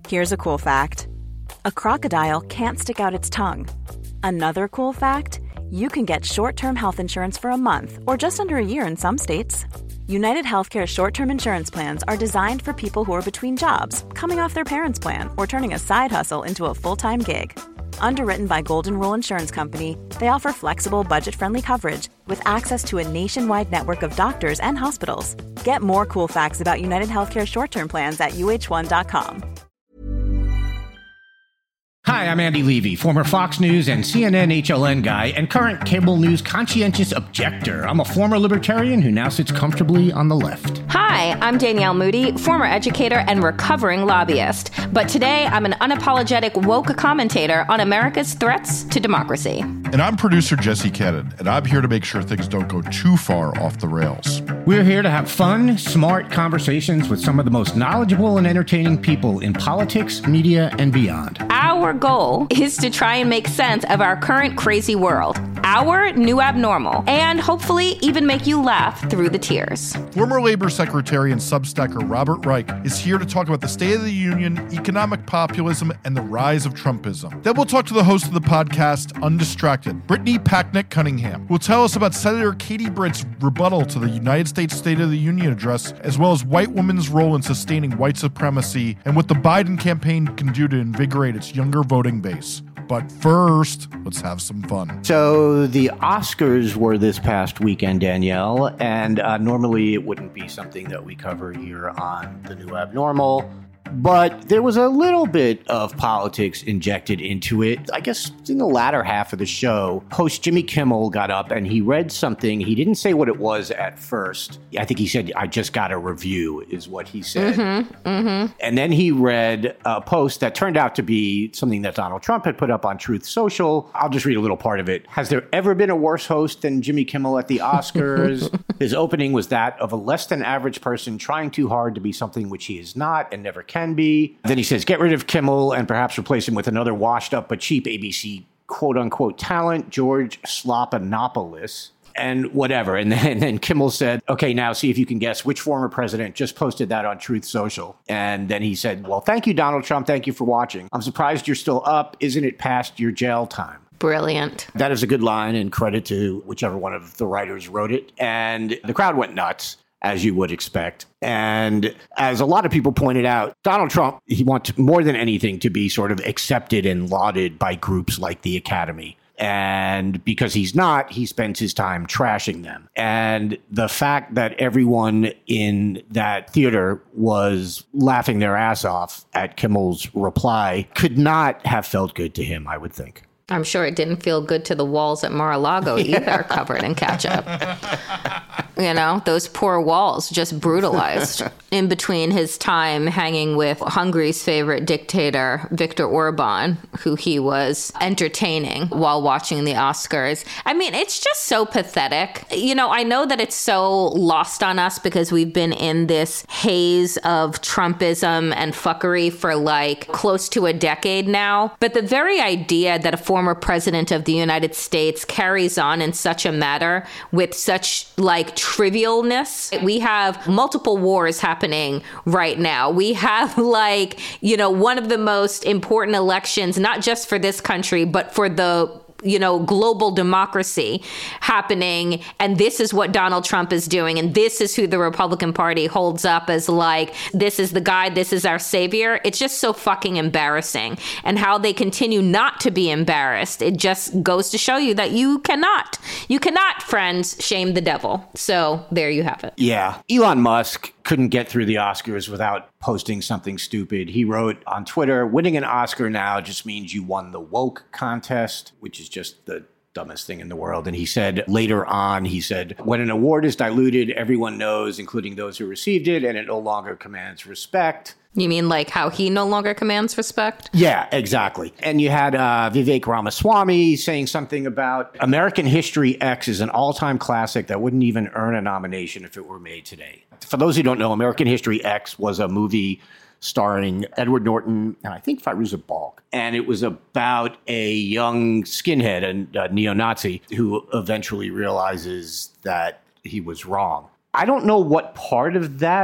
Here's a cool fact. A crocodile can't stick out its tongue. Another cool fact, you can get short-term health insurance for a month or just under a year in some states. United Healthcare short-term insurance plans are designed for people who are between jobs, coming off their parents' plan, or turning a side hustle into a full-time gig. Underwritten by Golden Rule Insurance Company, they offer flexible, budget-friendly coverage with access to a nationwide network of doctors and hospitals. Get more cool facts about United Healthcare short-term plans at uh1.com. Hi, I'm Andy Levy, former Fox News and CNN HLN guy and current cable news conscientious objector. I'm a former libertarian who now sits comfortably on the left. Hi, I'm Danielle Moody, former educator and recovering lobbyist. But today, I'm an unapologetic woke commentator on America's threats to democracy. And I'm producer Jesse Cannon, and I'm here to make sure things don't go too far off the rails. We're here to have fun, smart conversations with some of the most knowledgeable and entertaining people in politics, media, and beyond. Our goal is to try and make sense of our current crazy world, our new abnormal, and hopefully even make you laugh through the tears. Former Labor Secretary and Substacker Robert Reich is here to talk about the State of the Union, economic populism, and the rise of Trumpism. Then we'll talk to the host of the podcast, Undistracted, Brittany Packnett Cunningham, who will tell us about Senator Katie Britt's rebuttal to the United States State of the Union address, as well as white women's role in sustaining white supremacy and what the Biden campaign can do to invigorate its younger voting base. But first, let's have some fun. So the Oscars were this past weekend, Danielle, and normally it wouldn't be something that we cover here on The New Abnormal. But there was a little bit of politics injected into it. I guess in the latter half of the show, host Jimmy Kimmel got up and he read something. He didn't say what it was at first. I think he said, "I just got a review," is what he said. And then he read a post that turned out to be something that Donald Trump had put up on Truth Social. I'll just read a little part of it. Has there ever been a worse host than Jimmy Kimmel at the Oscars? His opening was that of a less than average person trying too hard to be something which he is not and never can be. Then he says, get rid of Kimmel and perhaps replace him with another washed up but cheap ABC quote unquote talent, George Slopinopoulos, and whatever. And then Kimmel said, okay, now see if you can guess which former president just posted that on Truth Social. And then he said, well, thank you, Donald Trump. Thank you for watching. I'm surprised you're still up. Isn't it past your jail time? Brilliant. That is a good line, and credit to whichever one of the writers wrote it. And the crowd went nuts, as you would expect. And as a lot of people pointed out, Donald Trump, he wants more than anything to be sort of accepted and lauded by groups like the Academy. And because he's not, he spends his time trashing them. And the fact that everyone in that theater was laughing their ass off at Kimmel's reply could not have felt good to him, I would think. I'm sure it didn't feel good to the walls at Mar-a-Lago either, covered in ketchup. You know, those poor walls just brutalized in between his time hanging with Hungary's favorite dictator, Viktor Orban, who he was entertaining while watching the Oscars. I mean, it's just so pathetic. You know, I know that it's so lost on us because we've been in this haze of Trumpism and fuckery for like close to a decade now. But the very idea that a former president of the United States carries on in such a matter with such like trivialness. We have multiple wars happening right now. We have like, you know, one of the most important elections, not just for this country, but for the global democracy happening. And this is what Donald Trump is doing. And this is who the Republican Party holds up as like, this is the guy, this is our savior. It's just so fucking embarrassing. And how they continue not to be embarrassed. It just goes to show you that you cannot, friends, shame the devil. So there you have it. Yeah. Elon Musk couldn't get through the Oscars without posting something stupid. He wrote on Twitter, winning an Oscar now just means you won the woke contest, which is just the dumbest thing in the world. And he said later on, when an award is diluted, everyone knows, including those who received it, and it no longer commands respect. You mean like how he no longer commands respect? Yeah, exactly. And you had Vivek Ramaswamy saying something about American History X is an all-time classic that wouldn't even earn a nomination if it were made today. For those who don't know, American History X was a movie starring Edward Norton and I think Fairuza Balk. And it was about a young skinhead, a neo-Nazi, who eventually realizes that he was wrong. I don't know what part of that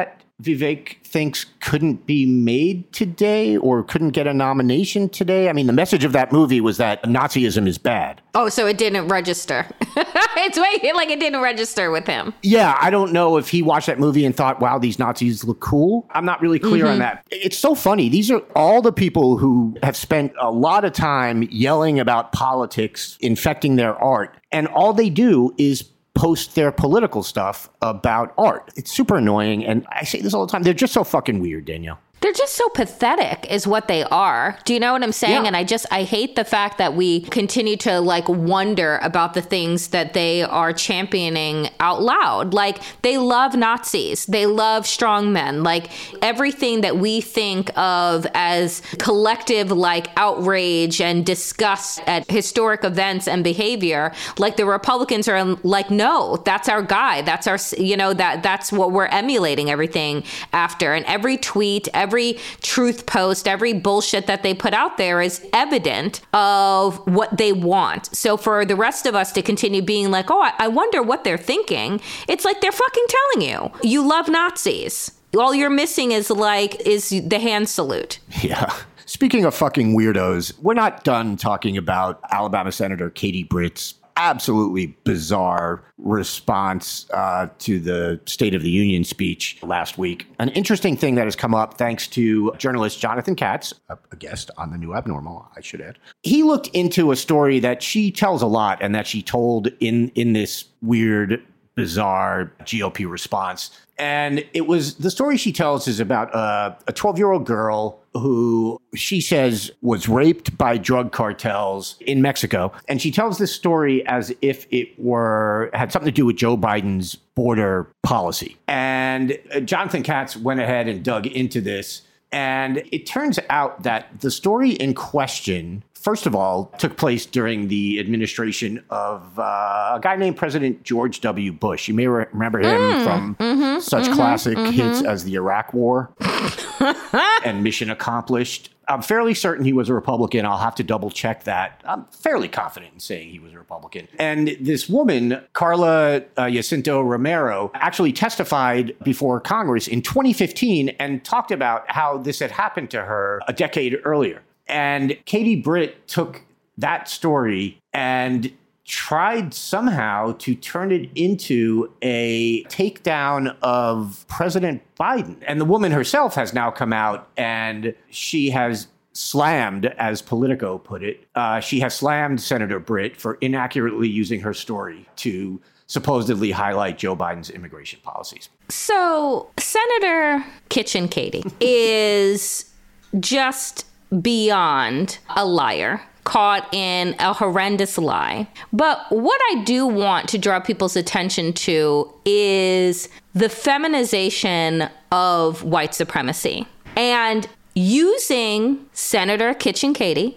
Vivek thinks couldn't be made today or couldn't get a nomination today. I mean, the message of that movie was that Nazism is bad. Oh, so it didn't register. It's way like it didn't register with him. Yeah, I don't know if he watched that movie and thought, wow, these Nazis look cool. I'm not really clear on that. It's so funny. These are all the people who have spent a lot of time yelling about politics, infecting their art. And all they do is post their political stuff about art. It's super annoying. And I say this all the time. They're just so fucking weird, Danielle. They're just so pathetic is what they are. Do you know what I'm saying? Yeah. And I hate the fact that we continue to like wonder about the things that they are championing out loud. Like they love Nazis. They love strongmen. Like everything that we think of as collective like outrage and disgust at historic events and behavior, like the Republicans are like, no, that's our guy. That's our, that's what we're emulating everything after. And every tweet, every truth post, every bullshit that they put out there is evident of what they want. So for the rest of us to continue being like, oh, I wonder what they're thinking. It's like they're fucking telling you, you love Nazis. All you're missing is the hand salute. Yeah. Speaking of fucking weirdos, we're not done talking about Alabama Senator Katie Britt's absolutely bizarre response to the State of the Union speech last week. An interesting thing that has come up thanks to journalist Jonathan Katz, a guest on The New Abnormal, I should add. He looked into a story that she tells a lot and that she told in this weird, bizarre GOP response. And the story she tells is about a 12-year-old girl who she says was raped by drug cartels in Mexico. And she tells this story as if it had something to do with Joe Biden's border policy. And Jonathan Katz went ahead and dug into this. And it turns out that the story in question, first of all, took place during the administration of a guy named President George W. Bush. You may remember him from such classic hits as the Iraq War and Mission Accomplished. I'm fairly certain he was a Republican. I'll have to double check that. I'm fairly confident in saying he was a Republican. And this woman, Carla Jacinto Romero, actually testified before Congress in 2015 and talked about how this had happened to her a decade earlier. And Katie Britt took that story and tried somehow to turn it into a takedown of President Biden. And the woman herself has now come out and she has slammed, as Politico put it, she has slammed Senator Britt for inaccurately using her story to supposedly highlight Joe Biden's immigration policies. So Senator Kitchen Katie is just beyond a liar, caught in a horrendous lie. But what I do want to draw people's attention to is the feminization of white supremacy and using Senator Kitchen Katie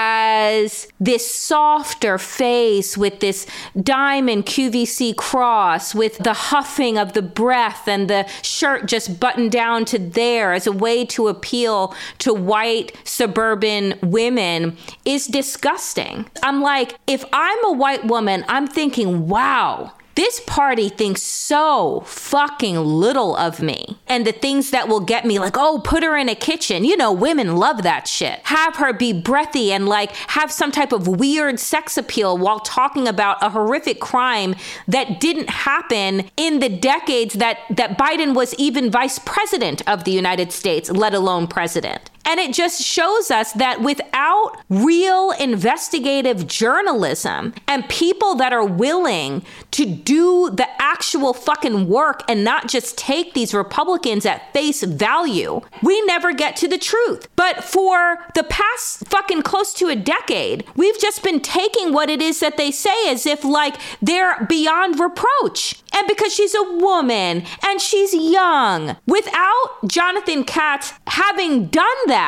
as this softer face with this diamond QVC cross with the huffing of the breath and the shirt just buttoned down to there as a way to appeal to white suburban women is disgusting. I'm like, if I'm a white woman, I'm thinking, wow, this party thinks so fucking little of me and the things that will get me, like, oh, put her in a kitchen. You know, women love that shit. Have her be breathy and like have some type of weird sex appeal while talking about a horrific crime that didn't happen in the decades that Biden was even vice president of the United States, let alone president. And it just shows us that without real investigative journalism and people that are willing to do the actual fucking work and not just take these Republicans at face value, we never get to the truth. But for the past fucking close to a decade, we've just been taking what it is that they say as if like they're beyond reproach. And because she's a woman and she's young, without Jonathan Katz having done that,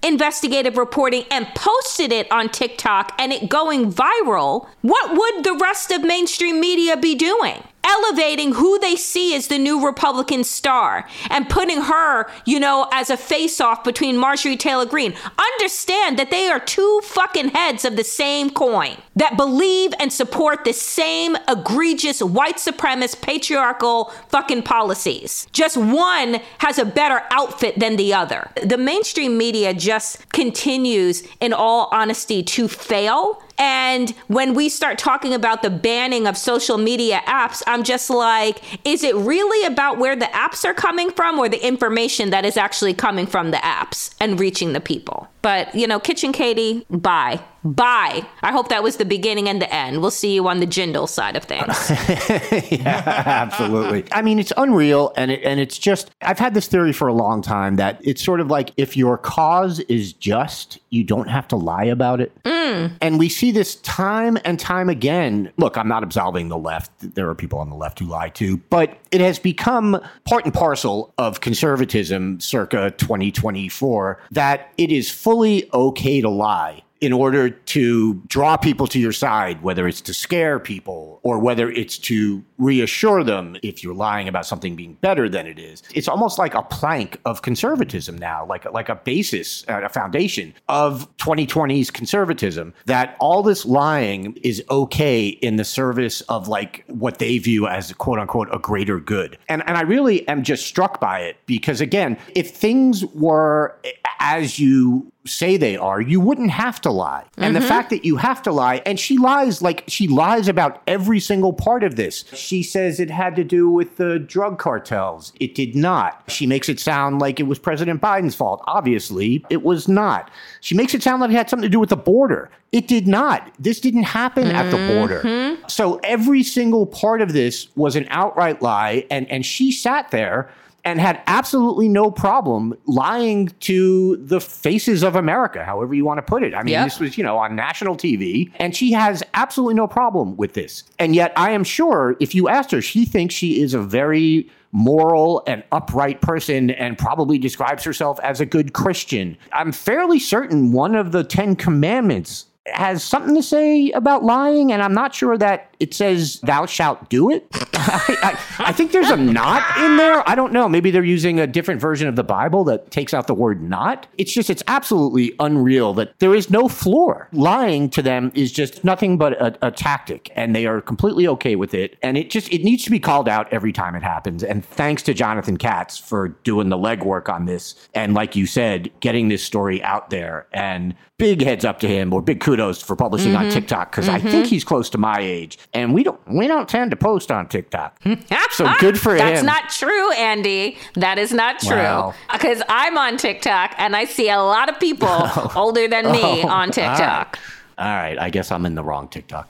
investigative reporting and posted it on TikTok and it going viral, what would the rest of mainstream media be doing? Elevating who they see as the new Republican star and putting her, as a face-off between Marjorie Taylor Greene. Understand that they are two fucking heads of the same coin that believe and support the same egregious white supremacist patriarchal fucking policies. Just one has a better outfit than the other. The mainstream media just continues, in all honesty, to fail. And when we start talking about the banning of social media apps, I'm just like, is it really about where the apps are coming from or the information that is actually coming from the apps and reaching the people? But, Kitchen Katie, bye. Bye. I hope that was the beginning and the end. We'll see you on the Jindal side of things. Yeah, absolutely. I mean, it's unreal. And it's just, I've had this theory for a long time that it's sort of like if your cause is just, you don't have to lie about it. And we see this time and time again. Look, I'm not absolving the left. There are people on the left who lie too. But it has become part and parcel of conservatism circa 2024 that it is fully okay to lie in order to draw people to your side, whether it's to scare people or whether it's to reassure them if you're lying about something being better than it is. It's almost like a plank of conservatism now, like a basis, a foundation of 2020's conservatism, that all this lying is okay in the service of like what they view as quote unquote a greater good. And I really am just struck by it because, again, if things were as you say they are, you wouldn't have to lie. And the fact that you have to lie, and she lies about every single part of this. She says it had to do with the drug cartels. It did not. She makes it sound like it was President Biden's fault. Obviously, it was not. She makes it sound like it had something to do with the border. It did not. This didn't happen at the border. So every single part of this was an outright lie, and she sat there and had absolutely no problem lying to the faces of America, however you want to put it. I mean, This was, on national TV, and she has absolutely no problem with this. And yet I am sure if you asked her, she thinks she is a very moral and upright person and probably describes herself as a good Christian. I'm fairly certain one of the 10 Commandments has something to say about lying, and I'm not sure that it says thou shalt do it. I think there's a not in there. I don't know. Maybe they're using a different version of the Bible that takes out the word not. It's absolutely unreal that there is no floor. Lying to them is just nothing but a tactic, and they are completely okay with it. And it needs to be called out every time it happens. And thanks to Jonathan Katz for doing the legwork on this. And like you said, getting this story out there, and big heads up to him, or big kudos for publishing on TikTok, because I think he's close to my age. And we don't tend to post on TikTok. So good for him. That's not true, Andy. That is not true. Because I'm on TikTok and I see a lot of people older than me on TikTok. All right. I guess I'm in the wrong TikTok.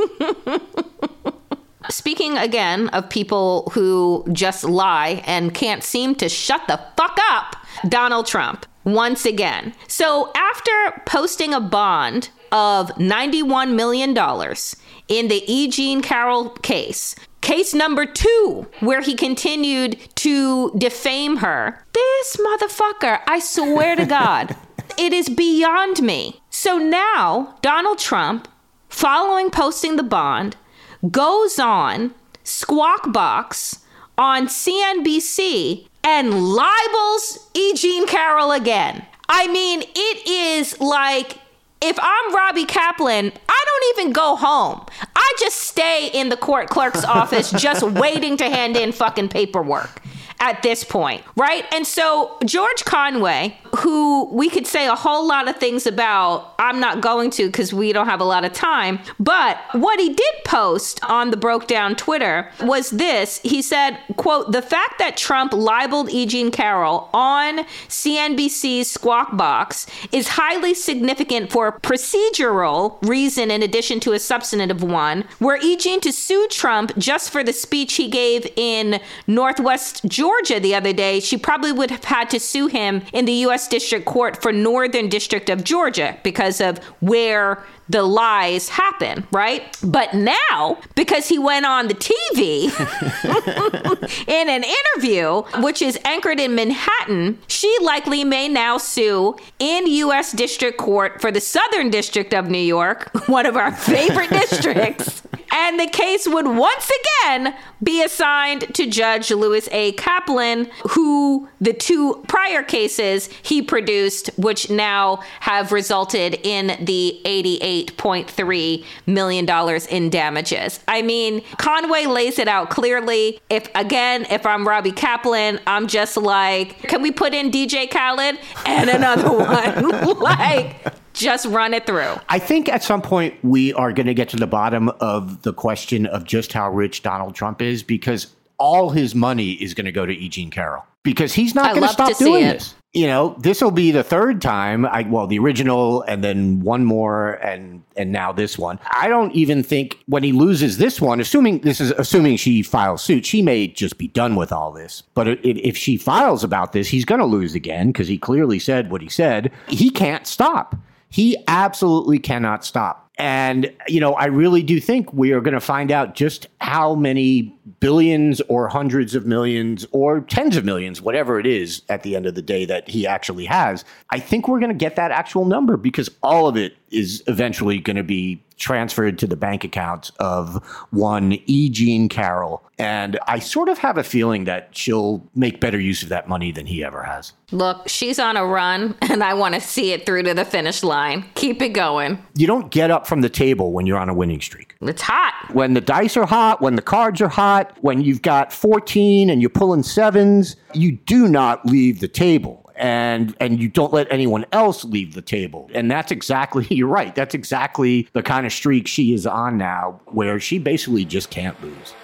Speaking again of people who just lie and can't seem to shut the fuck up, Donald Trump, once again. So after posting a bond of $91 million in the E. Jean Carroll case number 2, where he continued to defame her, this motherfucker, I swear to God, it is beyond me. So now Donald Trump, following posting the bond, goes on Squawk Box on CNBC and libels E. Jean Carroll again. I mean, it is like, if I'm Robbie Kaplan, I don't even go home. I just stay in the court clerk's office just waiting to hand in fucking paperwork at this point, right? And so George Conway, who we could say a whole lot of things about, I'm not going to because we don't have a lot of time, but what he did post on the Broke Down Twitter was this. He said, quote, "The fact that Trump libeled E. Jean Carroll on CNBC's Squawk Box is highly significant for a procedural reason in addition to a substantive one. Were E. Jean to sue Trump just for the speech he gave in Northwest Georgia the other day, she probably would have had to sue him in the U.S. District Court for Northern District of Georgia because of where the lies happen, right? But now, because he went on the TV In an interview, which is anchored in Manhattan, she likely may now sue in U.S. District Court for the Southern District of New York, one of our favorite districts. And the case would once again be assigned to Judge Louis A. Kaplan, who the two prior cases he produced, which now have resulted in the $88.3 million in damages. I mean, Conway lays it out clearly. If I'm Robbie Kaplan, I'm just like, can we put in DJ Khaled and another one? Just run it through. I think at some point we are going to get to the bottom of the question of just how rich Donald Trump is, because all his money is going to go to E. Jean Carroll, because he's not going to stop doing this. You know, this will be the third time. The original, and then one more, and now this one. I don't even think when he loses this one, assuming she files suit, she may just be done with all this. But if she files about this, he's going to lose again, because he clearly said what he said. He can't stop. He absolutely cannot stop. And, I really do think we are going to find out just how many billions or hundreds of millions or tens of millions, whatever it is at the end of the day that he actually has. I think we're going to get that actual number, because all of it is eventually going to be transferred to the bank account of one E. Jean Carroll. And I sort of have a feeling that she'll make better use of that money than he ever has. Look, she's on a run, and I want to see it through to the finish line. Keep it going. You don't get up from the table when you're on a winning streak. It's hot. When the dice are hot, when the cards are hot, when you've got 14 and you're pulling sevens, you do not leave the table. And you don't let anyone else leave the table. And that's exactly, you're right, that's exactly the kind of streak she is on now, where she basically just can't lose.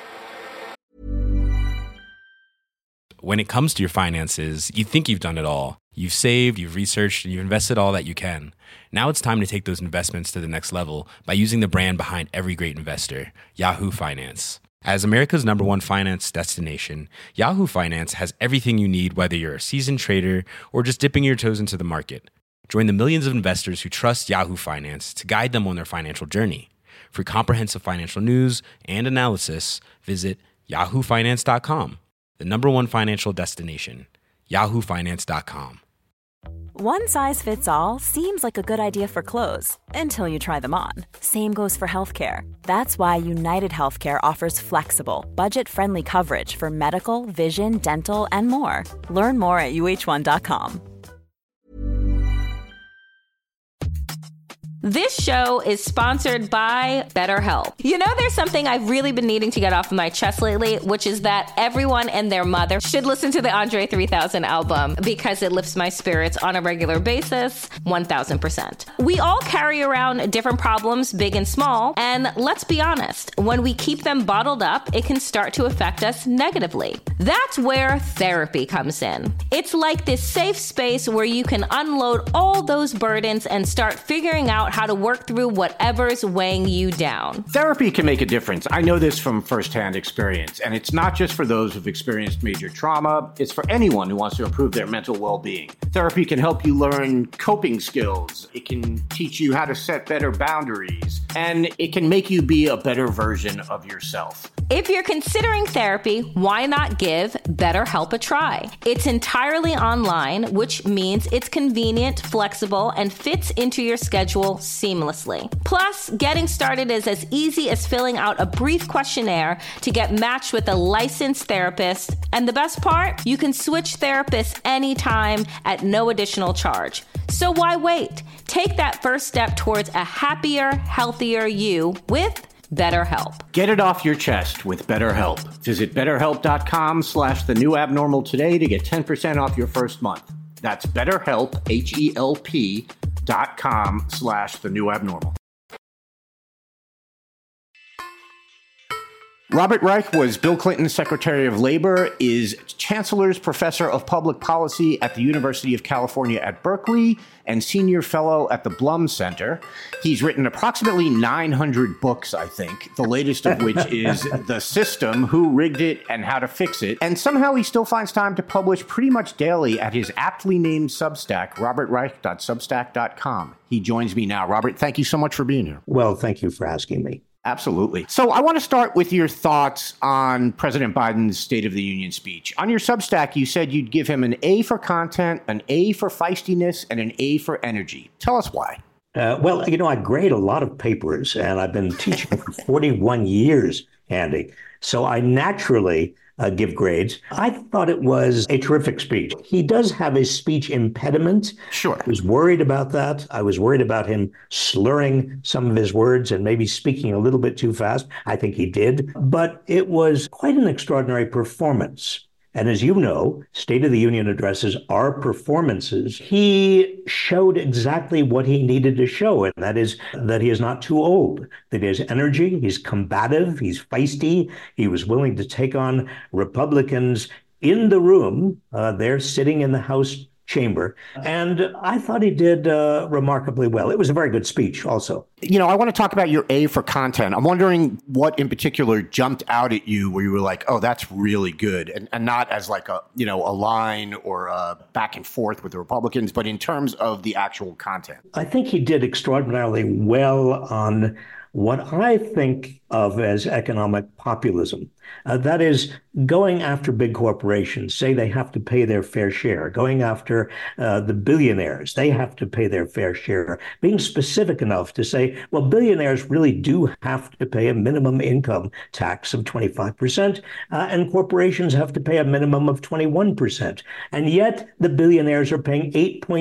When it comes to your finances, you think you've done it all. You've saved, you've researched, and you've invested all that you can. Now it's time to take those investments to the next level by using the brand behind every great investor, Yahoo Finance. As America's #1 finance destination, Yahoo Finance has everything you need, whether you're a seasoned trader or just dipping your toes into the market. Join the millions of investors who trust Yahoo Finance to guide them on their financial journey. For comprehensive financial news and analysis, visit yahoofinance.com, the #1 financial destination, yahoofinance.com. One size fits all seems like a good idea for clothes until you try them on. Same goes for healthcare. That's why United Healthcare offers flexible, budget-friendly coverage for medical, vision, dental, and more. Learn more at uh1.com. This show is sponsored by BetterHelp. There's something I've really been needing to get off my chest lately, which is that everyone and their mother should listen to the Andre 3000 album, because it lifts my spirits on a regular basis, 1000%. We all carry around different problems, big and small, and let's be honest, when we keep them bottled up, it can start to affect us negatively. That's where therapy comes in. It's like this safe space where you can unload all those burdens and start figuring out how to work through whatever's weighing you down. Therapy can make a difference. I know this from firsthand experience, and it's not just for those who've experienced major trauma. It's for anyone who wants to improve their mental well-being. Therapy can help you learn coping skills. It can teach you how to set better boundaries, and it can make you be a better version of yourself. If you're considering therapy, why not give BetterHelp a try? It's entirely online, which means it's convenient, flexible, and fits into your schedule seamlessly. Plus, getting started is as easy as filling out a brief questionnaire to get matched with a licensed therapist. And the best part? You can switch therapists anytime at no additional charge. So why wait? Take that first step towards a happier, healthier you with BetterHelp. Get it off your chest with BetterHelp. Visit BetterHelp.com/thenewabnormal today to get 10% off your first month. That's BetterHelp, HELP.com/thenewabnormal. Robert Reich was Bill Clinton's Secretary of Labor, is Chancellor's Professor of Public Policy at the University of California at Berkeley, and Senior Fellow at the Blum Center. He's written approximately 900 books, I think, the latest of which is The System, Who Rigged It and How to Fix It. And somehow he still finds time to publish pretty much daily at his aptly named Substack, robertreich.substack.com. He joins me now. Robert, thank you so much for being here. Well, thank you for asking me. Absolutely. So I want to start with your thoughts on President Biden's State of the Union speech. On your Substack, you said you'd give him an A for content, an A for feistiness, and an A for energy. Tell us why. Well, I grade a lot of papers, and I've been teaching for 41 years, Andy. So I naturally give grades. I thought it was a terrific speech. He does have a speech impediment. Sure. I was worried about that. I was worried about him slurring some of his words and maybe speaking a little bit too fast. I think he did. But it was quite an extraordinary performance. And as you know, State of the Union addresses are performances. He showed exactly what he needed to show, and that is that he is not too old, that he has energy, he's combative, he's feisty, he was willing to take on Republicans in the room. They're sitting in the House chamber. And I thought he did remarkably well. It was a very good speech also. I want to talk about your A for content. I'm wondering what in particular jumped out at you where you were like, oh, that's really good. And not as like a line or a back and forth with the Republicans, but in terms of the actual content. I think he did extraordinarily well on what I think of as economic populism. That is going after big corporations, say they have to pay their fair share, going after the billionaires, they have to pay their fair share, being specific enough to say, well, billionaires really do have to pay a minimum income tax of 25%, and corporations have to pay a minimum of 21%. And yet the billionaires are paying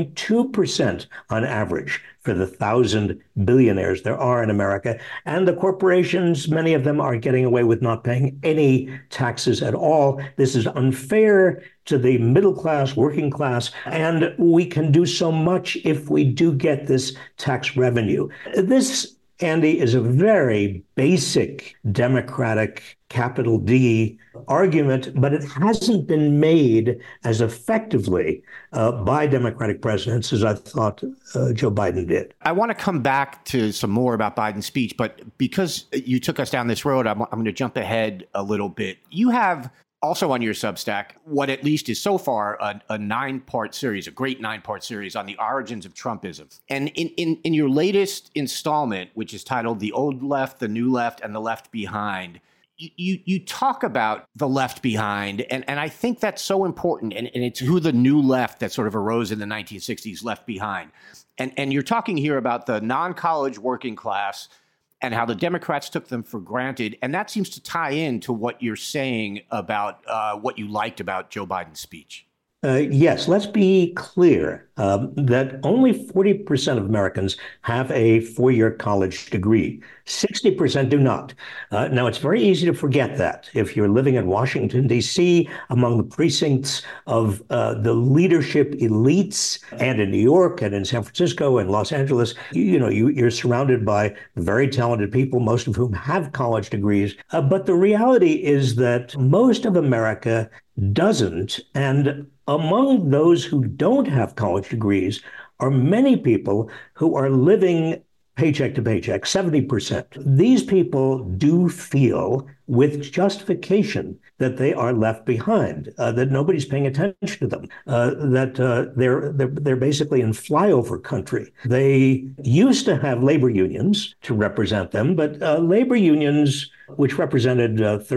8.2% on average for the 1,000 billionaires there are in America. And the corporations, many of them are getting away with not paying any taxes at all. This is unfair to the middle class, working class, and we can do so much if we do get this tax revenue. This, Andy, is a very basic democratic, capital D argument, but it hasn't been made as effectively by Democratic presidents as I thought Joe Biden did. I want to come back to some more about Biden's speech, but because you took us down this road, I'm going to jump ahead a little bit. You have also on your Substack what at least is so far a 9-part series, a great 9-part series on the origins of Trumpism. And in your latest installment, which is titled The Old Left, the New Left, and the Left Behind, you talk about the left behind, and I think that's so important, and it's who the new left that sort of arose in the 1960s left behind. And you're talking here about the non-college working class and how the Democrats took them for granted, and that seems to tie into what you're saying about what you liked about Joe Biden's speech. Yes, let's be clear that only 40% of Americans have a 4-year college degree. 60% do not. Now, it's very easy to forget that if you're living in Washington, D.C., among the precincts of the leadership elites, and in New York and in San Francisco and Los Angeles, you're surrounded by very talented people, most of whom have college degrees. But the reality is that most of America doesn't. And among those who don't have college degrees are many people who are living paycheck to paycheck, 70%. These people do feel with justification that they are left behind, that nobody's paying attention to them, that they're basically in flyover country. They used to have labor unions to represent them, but labor unions, which represented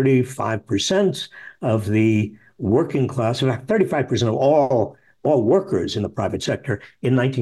35% of the working class, in fact, 35% of all workers in the private sector in the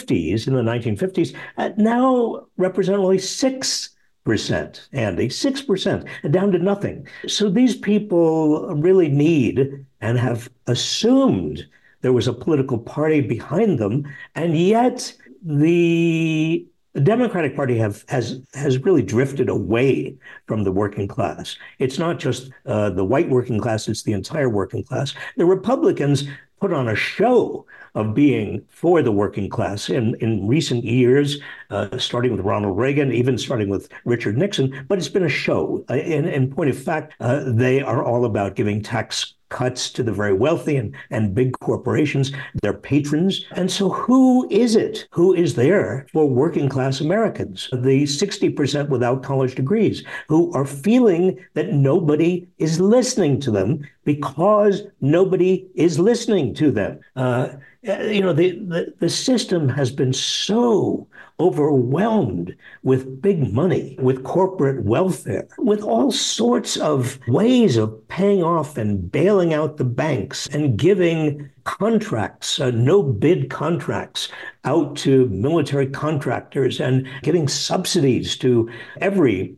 1950s, now represent only 6%, Andy, 6%, down to nothing. So these people really need and have assumed there was a political party behind them, and yet the Democratic Party has really drifted away from the working class. It's not just the white working class, it's the entire working class. The Republicans put on a show of being for the working class in recent years, starting with Ronald Reagan, even starting with Richard Nixon, but it's been a show. In point of fact, they are all about giving tax cuts to the very wealthy and big corporations, their patrons. And so who is it? Who is there for working class Americans? The 60% without college degrees who are feeling that nobody is listening to them because nobody is listening to them. the system has been so overwhelmed with big money, with corporate welfare, with all sorts of ways of paying off and bailing out the banks and giving contracts, no bid contracts out to military contractors and giving subsidies to every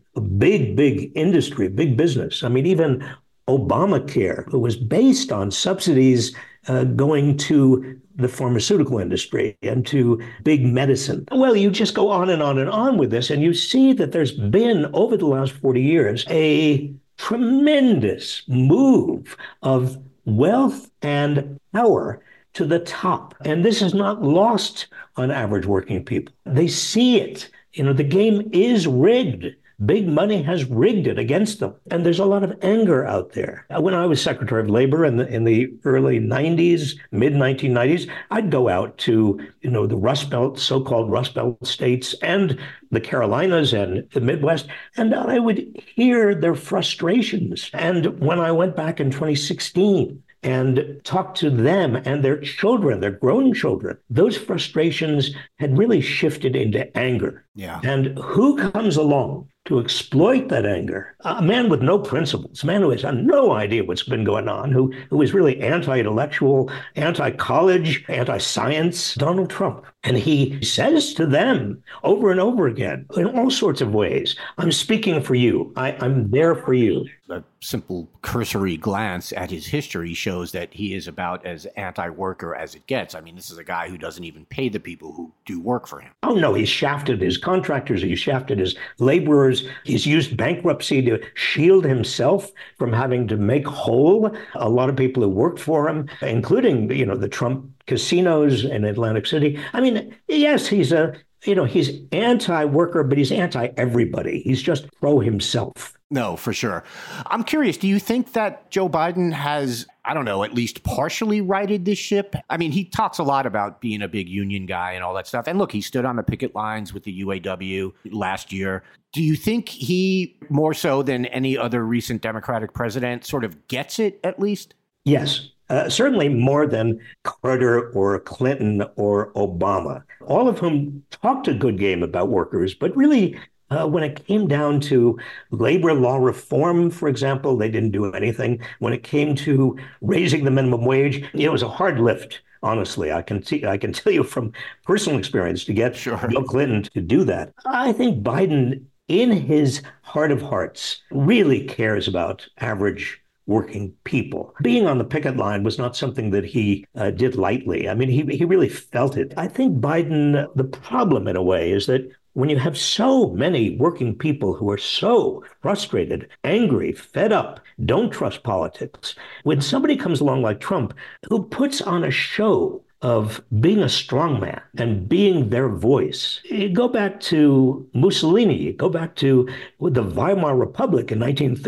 big industry, big business. I mean, even Obamacare was based on subsidies going to the pharmaceutical industry and to big medicine. Well, you just go on and on and on with this, and you see that there's been, over the last 40 years, a tremendous move of wealth and power to the top. And this is not lost on average working people. They see it. The game is rigged. Big money has rigged it against them. And there's a lot of anger out there. When I was Secretary of Labor in the early 90s, mid 1990s, I'd go out to, the Rust Belt, so-called Rust Belt states and the Carolinas and the Midwest, and I would hear their frustrations. And when I went back in 2016, and talked to them and their children, their grown children, those frustrations had really shifted into anger. Yeah. And who comes along to exploit that anger? A man with no principles, a man who has no idea what's been going on, who is really anti-intellectual, anti-college, anti-science, Donald Trump. And he says to them over and over again, in all sorts of ways, I'm speaking for you. I'm there for you. A simple cursory glance at his history shows that he is about as anti-worker as it gets. I mean, this is a guy who doesn't even pay the people who do work for him. Oh, no, he's shafted his contractors. He's shafted his laborers. He's used bankruptcy to shield himself from having to make whole a lot of people who worked for him, including, the Trump casinos in Atlantic City. I mean, yes, he's anti-worker, but he's anti-everybody. He's just pro himself. No, for sure. I'm curious, do you think that Joe Biden has, at least partially righted this ship? I mean, he talks a lot about being a big union guy and all that stuff. And look, he stood on the picket lines with the UAW last year. Do you think he, more so than any other recent Democratic president, sort of gets it at least? Yes. Certainly more than Carter or Clinton or Obama, all of whom talked a good game about workers, but really when it came down to labor law reform, for example, they didn't do anything. When it came to raising the minimum wage, it was a hard lift. Honestly, I can tell you from personal experience to get Bill Clinton to do that. I think Biden, in his heart of hearts, really cares about average working people. Being on the picket line was not something that he did lightly. I mean, he really felt it. I think Biden, the problem in a way is that when you have so many working people who are so frustrated, angry, fed up, don't trust politics, when somebody comes along like Trump, who puts on a show of being a strongman and being their voice. You go back to Mussolini, go back to the Weimar Republic in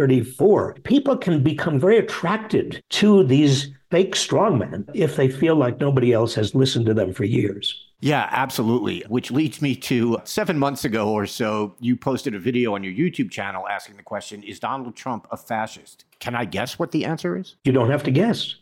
1934. People can become very attracted to these fake strongmen if they feel like nobody else has listened to them for years. Yeah, absolutely. Which leads me to 7 months ago or so, you posted a video on your YouTube channel asking the question, is Donald Trump a fascist? Can I guess what the answer is? You don't have to guess.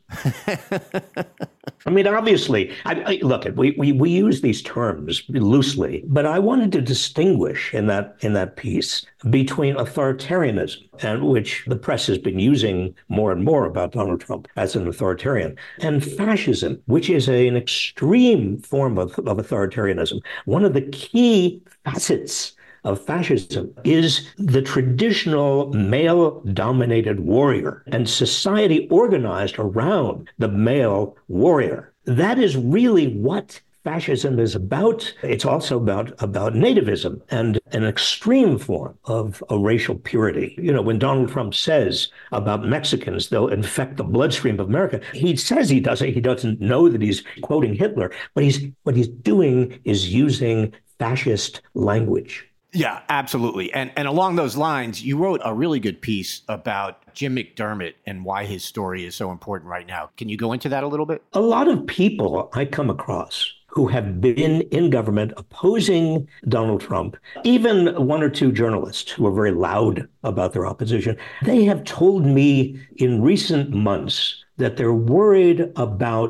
I mean, obviously, look, we use these terms loosely, but I wanted to distinguish in that piece between authoritarianism, and which the press has been using more and more about Donald Trump as an authoritarian, and fascism, which is an extreme form of authoritarianism. One of the key facets of fascism is the traditional male-dominated warrior and society organized around the male warrior. That is really what fascism is about. It's also about nativism and an extreme form of a racial purity. When Donald Trump says about Mexicans, they'll infect the bloodstream of America, he says he doesn't know that he's quoting Hitler, but what he's doing is using fascist language. Yeah, absolutely. And along those lines, you wrote a really good piece about Jim McDermott and why his story is so important right now. Can you go into that a little bit? A lot of people I come across who have been in government opposing Donald Trump, even one or two journalists who are very loud about their opposition, they have told me in recent months that they're worried about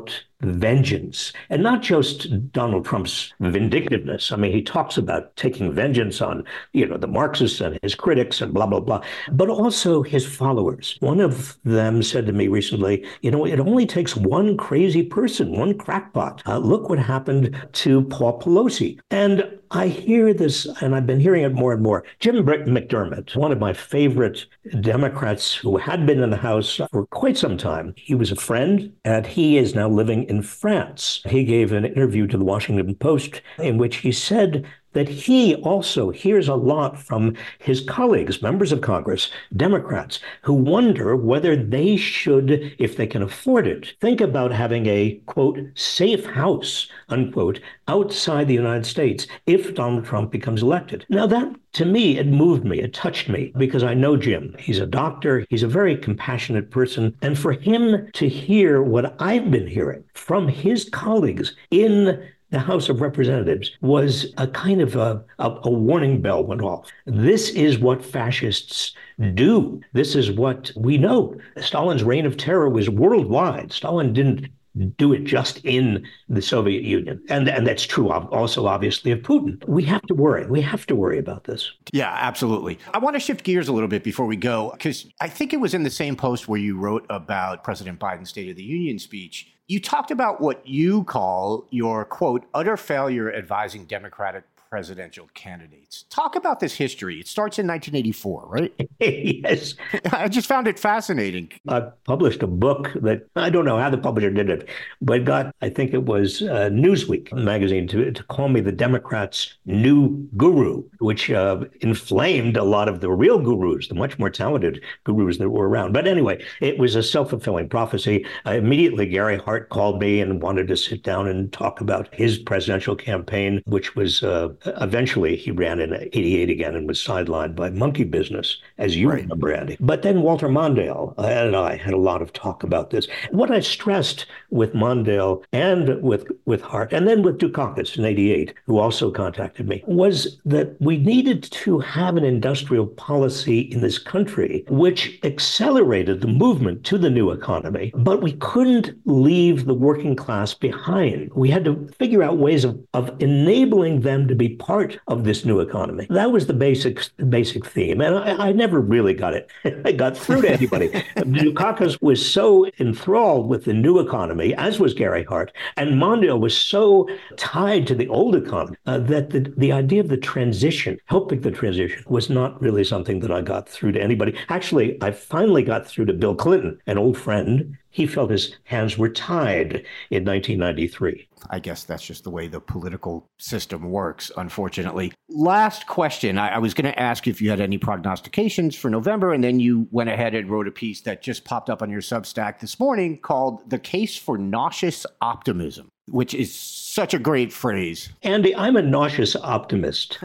vengeance, and not just Donald Trump's vindictiveness. I mean, he talks about taking vengeance on, the Marxists and his critics and blah, blah, blah, but also his followers. One of them said to me recently, it only takes one crazy person, one crackpot. Look what happened to Paul Pelosi. And I hear this, and I've been hearing it more and more. Jim McDermott, one of my favorite Democrats who had been in the House for quite some time. He was a friend, and he is now living in France. He gave an interview to the Washington Post in which he said that he also hears a lot from his colleagues, members of Congress, Democrats, who wonder whether they should, if they can afford it, think about having a, quote, safe house, unquote, outside the United States if Donald Trump becomes elected. Now that, to me, it moved me, it touched me, because I know Jim. He's a doctor, he's a very compassionate person, and for him to hear what I've been hearing from his colleagues in the House of Representatives was a kind of a warning bell went off. This is what fascists do. This is what we know. Stalin's reign of terror was worldwide. Stalin didn't do it just in the Soviet Union. And that's true also, obviously, of Putin. We have to worry. We have to worry about this. Yeah, absolutely. I want to shift gears a little bit before we go, because I think it was in the same post where you wrote about President Biden's State of the Union speech. You talked about what you call your, quote, utter failure advising Democratic presidential candidates. Talk about this history. It starts in 1984, right? Yes. I just found it fascinating. I published a book that, I don't know how the publisher did it, but got, I think it was Newsweek magazine to call me the Democrats' new guru, which inflamed a lot of the real gurus, the much more talented gurus that were around. But anyway, it was a self-fulfilling prophecy. Immediately, Gary Hart called me and wanted to sit down and talk about his presidential campaign, which was eventually he ran in 88 again and was sidelined by monkey business, as you remember, Andy. But then Walter Mondale and I had a lot of talk about this. What I stressed with Mondale and with Hart, and then with Dukakis in 88, who also contacted me, was that we needed to have an industrial policy in this country which accelerated the movement to the new economy, but we couldn't leave the working class behind. We had to figure out ways of enabling them to be part of this new economy. That was the basic theme. And I never really got it. I got through to anybody. Dukakis was so enthralled with the new economy, as was Gary Hart, and Mondale was so tied to the old economy that the idea of the transition, helping the transition, was not really something that I got through to anybody. Actually, I finally got through to Bill Clinton, an old friend. He felt his hands were tied in 1993. I guess that's just the way the political system works, unfortunately. Last question. I was going to ask if you had any prognostications for November, and then you went ahead and wrote a piece that just popped up on your Substack this morning called The Case for Nauseous Optimism, which is such a great phrase. Andy, I'm a nauseous optimist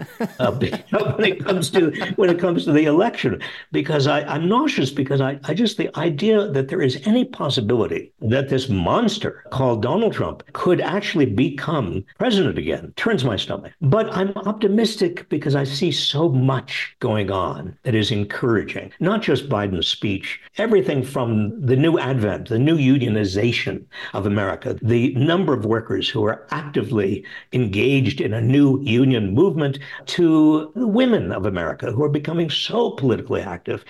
when it comes to the election, because I'm nauseous because I just, the idea that there is any possibility that this monster called Donald Trump could actually become president again turns my stomach. But I'm optimistic because I see so much going on that is encouraging. Not just Biden's speech, everything from the new advent, the new unionization of America, the number of workers who are actively engaged in a new union movement, to the women of America who are becoming so politically active.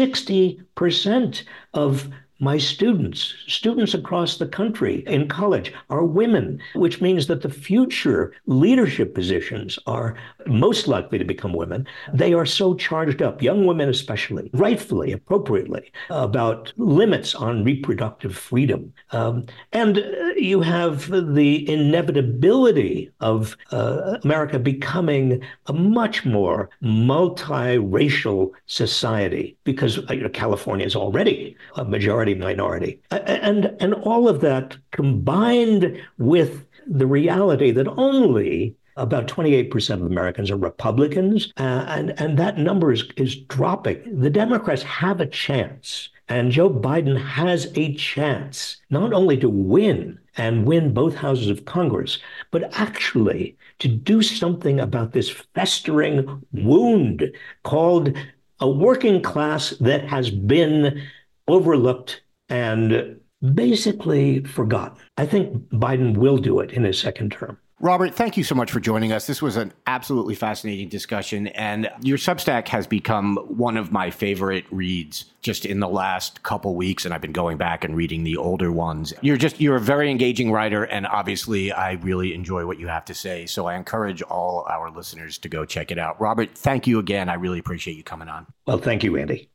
60% of my students across the country in college are women, which means that the future leadership positions are most likely to become women. They are so charged up, young women especially, rightfully, appropriately, about limits on reproductive freedom. And you have the inevitability of America becoming a much more multiracial society, because California is already a majority minority. And all of that combined with the reality that only about 28% of Americans are Republicans, and that number is dropping. The Democrats have a chance, and Joe Biden has a chance not only to win and win both houses of Congress, but actually to do something about this festering wound called a working class that has been overlooked and basically forgotten. I think Biden will do it in his second term. Robert, thank you so much for joining us. This was an absolutely fascinating discussion, and your Substack has become one of my favorite reads just in the last couple weeks, and I've been going back and reading the older ones. You're a very engaging writer, and obviously I really enjoy what you have to say, so I encourage all our listeners to go check it out. Robert, thank you again. I really appreciate you coming on. Well, thank you, Andy.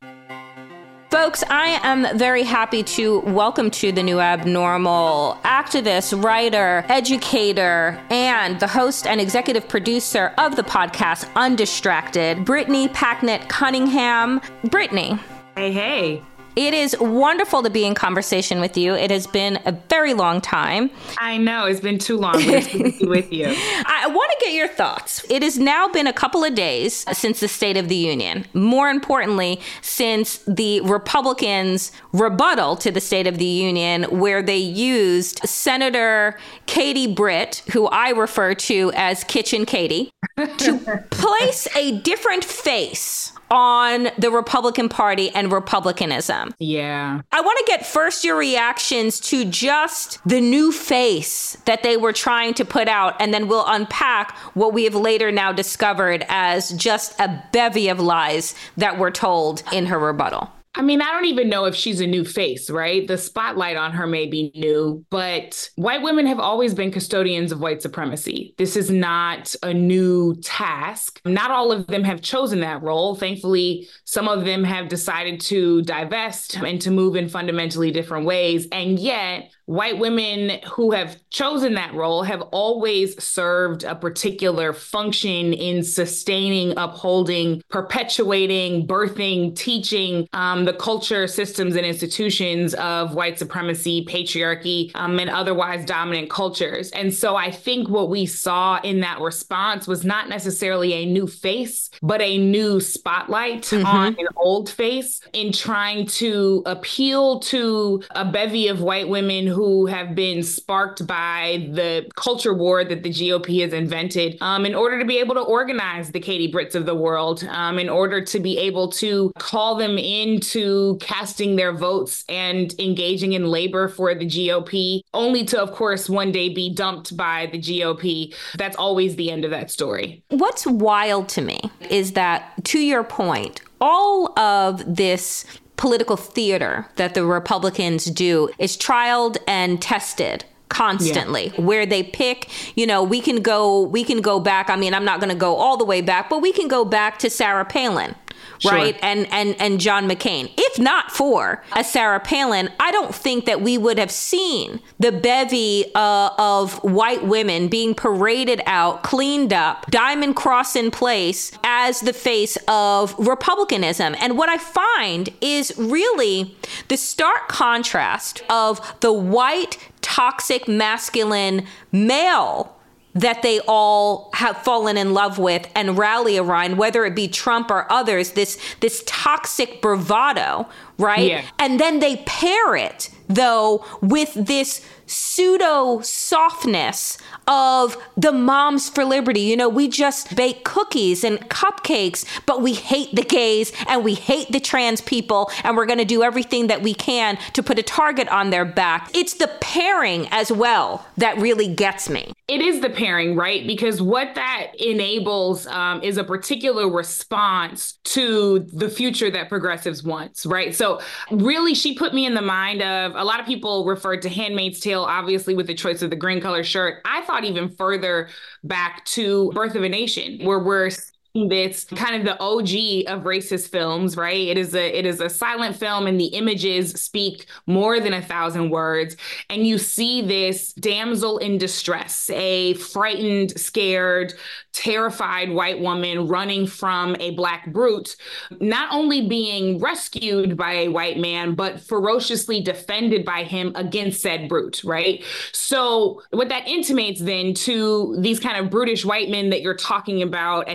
Folks, I am very happy to welcome to the New Abnormal activist, writer, educator, and the host and executive producer of the podcast Undistracted, Brittany Packnett Cunningham. Brittany. Hey. It is wonderful to be in conversation with you. It has been a very long time. I know, it's been too long, but it's good to be with you. I want to get your thoughts. It has now been a couple of days since the State of the Union. More importantly, since the Republicans' rebuttal to the State of the Union, where they used Senator Katie Britt, who I refer to as Kitchen Katie, to place a different face on the Republican Party and Republicanism. Yeah. I want to get first your reactions to just the new face that they were trying to put out, and then we'll unpack what we have later now discovered as just a bevy of lies that were told in her rebuttal. I mean, I don't even know if she's a new face, right? The spotlight on her may be new, but white women have always been custodians of white supremacy. This is not a new task. Not all of them have chosen that role. Thankfully, some of them have decided to divest and to move in fundamentally different ways. And yet, white women who have chosen that role have always served a particular function in sustaining, upholding, perpetuating, birthing, teaching the culture, systems, and institutions of white supremacy, patriarchy, and otherwise dominant cultures. And so I think what we saw in that response was not necessarily a new face, but a new spotlight on an old face in trying to appeal to a bevy of white women who have been sparked by the culture war that the GOP has invented in order to be able to organize the Katie Britts of the world, in order to be able to call them into casting their votes and engaging in labor for the GOP, only to, of course, one day be dumped by the GOP. That's always the end of that story. What's wild to me is that, to your point, all of this political theater that the Republicans do is trialed and tested constantly, where they pick, we can go back. I mean, I'm not going to go all the way back, but we can go back to Sarah Palin. Right. And John McCain. If not for a Sarah Palin, I don't think that we would have seen the bevy of white women being paraded out, cleaned up, diamond cross in place as the face of Republicanism. And what I find is really the stark contrast of the white, toxic, masculine male that they all have fallen in love with and rally around, whether it be Trump or others, this toxic bravado, right? Yeah. And then they pair it, though, with this pseudo softness of the Moms for Liberty. We just bake cookies and cupcakes, but we hate the gays and we hate the trans people, and we're going to do everything that we can to put a target on their back. It's the pairing as well that really gets me. It is the pairing, right? Because what that enables is a particular response to the future that progressives want, right? So really, she put me in the mind of, a lot of people referred to Handmaid's Tale, obviously, with the choice of the green color shirt. I thought even further back to Birth of a Nation, where we're It's kind of the OG of racist films, right? It is a silent film, and the images speak more than 1,000 words. And you see this damsel in distress, a frightened, scared, terrified white woman running from a black brute, not only being rescued by a white man, but ferociously defended by him against said brute, right? So what that intimates then to these kind of brutish white men that you're talking about at this point,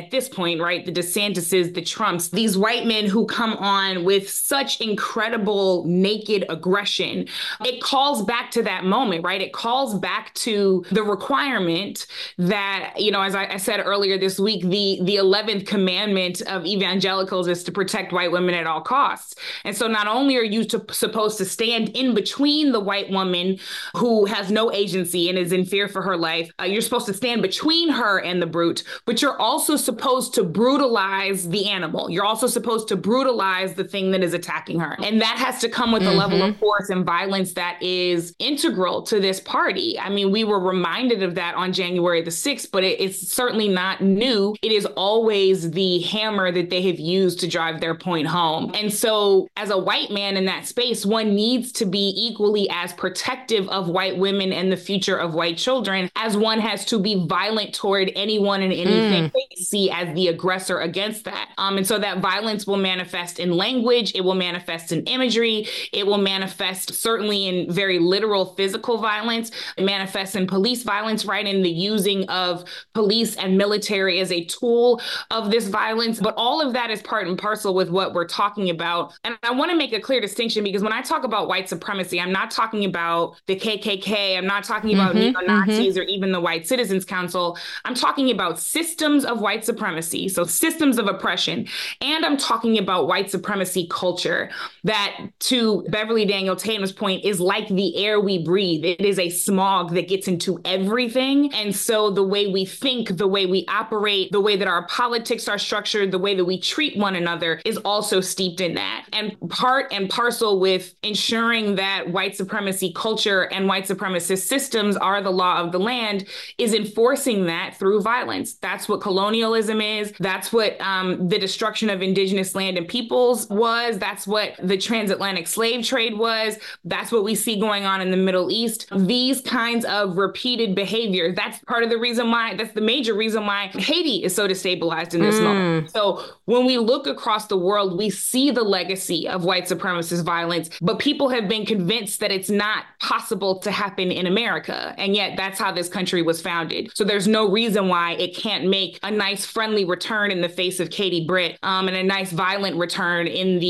point, right? The DeSantis's, the Trumps, these white men who come on with such incredible naked aggression. It calls back to that moment, right? It calls back to the requirement that, as I said earlier this week, the 11th commandment of evangelicals is to protect white women at all costs. And so not only are you supposed to stand in between the white woman who has no agency and is in fear for her life, you're supposed to stand between her and the brute, but you're also supposed to brutalize the animal. You're also supposed to brutalize the thing that is attacking her. And that has to come with a level of force and violence that is integral to this party. I mean, we were reminded of that on January the 6th, but it's certainly not new. It is always the hammer that they have used to drive their point home. And so as a white man in that space, one needs to be equally as protective of white women and the future of white children as one has to be violent toward anyone and anything they see as the aggressor against that. And so that violence will manifest in language, it will manifest in imagery, it will manifest certainly in very literal physical violence, it manifests in police violence, right? In the using of police and military as a tool of this violence. But all of that is part and parcel with what we're talking about. And I want to make a clear distinction, because when I talk about white supremacy, I'm not talking about the KKK, I'm not talking about neo-Nazis or even the White Citizens Council. I'm talking about systems of white supremacy, so systems of oppression. And I'm talking about white supremacy culture that, to Beverly Daniel Tatum's point, is like the air we breathe. It is a smog that gets into everything. And so the way we think, the way we operate, the way that our politics are structured, the way that we treat one another is also steeped in that. And part and parcel with ensuring that white supremacy culture and white supremacist systems are the law of the land is enforcing that through violence. That's what colonialism is. That's what the destruction of indigenous land and peoples was. That's what the transatlantic slave trade was. That's what we see going on in the Middle East. These kinds of repeated behavior, that's part of the reason why, that's the major reason why Haiti is so destabilized in this moment. So when we look across the world, we see the legacy of white supremacist violence, but people have been convinced that it's not possible to happen in America. And yet that's how this country was founded. So there's no reason why it can't make a nice friendly return in the face of Katie Britt, and a nice violent return in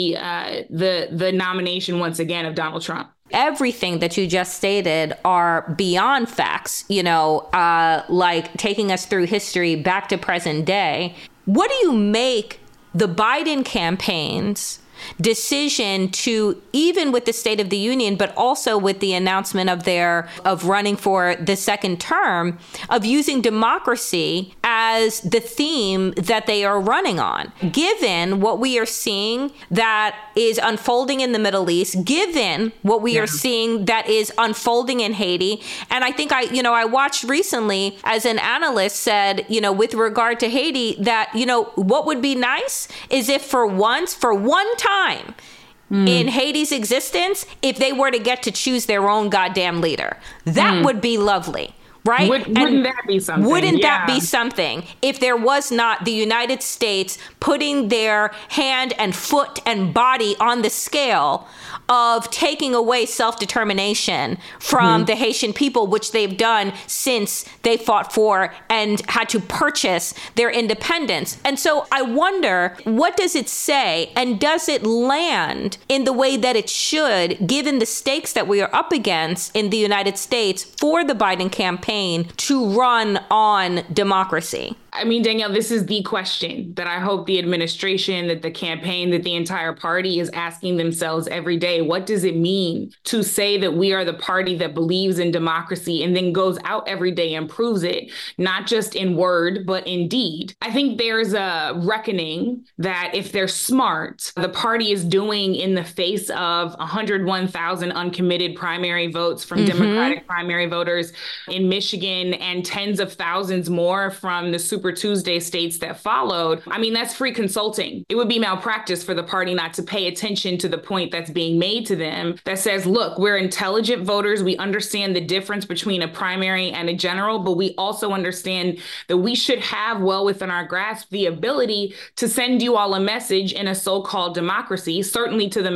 the nomination once again of Donald Trump. Everything that you just stated are beyond facts, like taking us through history back to present day. What do you make the Biden campaign's decision to, even with the State of the Union, but also with the announcement of running for the second term, of using democracy as the theme that they are running on, given what we are seeing that is unfolding in the Middle East, given what we are seeing that is unfolding in Haiti? And I think I watched recently as an analyst said, with regard to Haiti, that, what would be nice is if for one time in Haiti's existence, if they were to get to choose their own goddamn leader, that would be lovely. Right? Wouldn't that be something? Wouldn't that be something if there was not the United States putting their hand and foot and body on the scale of taking away self-determination from the Haitian people, which they've done since they fought for and had to purchase their independence. And so I wonder, what does it say? And does it land in the way that it should, given the stakes that we are up against in the United States for the Biden campaign to run on democracy? I mean, Danielle, this is the question that I hope the administration, that the campaign, that the entire party is asking themselves every day. What does it mean to say that we are the party that believes in democracy and then goes out every day and proves it, not just in word, but in deed? I think there's a reckoning that if they're smart, the party is doing in the face of 101,000 uncommitted primary votes from Democratic primary voters in Michigan and tens of thousands more from the Super Tuesday states that followed. I mean, that's free consulting. It would be malpractice for the party not to pay attention to the point that's being made to them that says, look, we're intelligent voters. We understand the difference between a primary and a general, but we also understand that we should have well within our grasp the ability to send you all a message in a so-called democracy, certainly to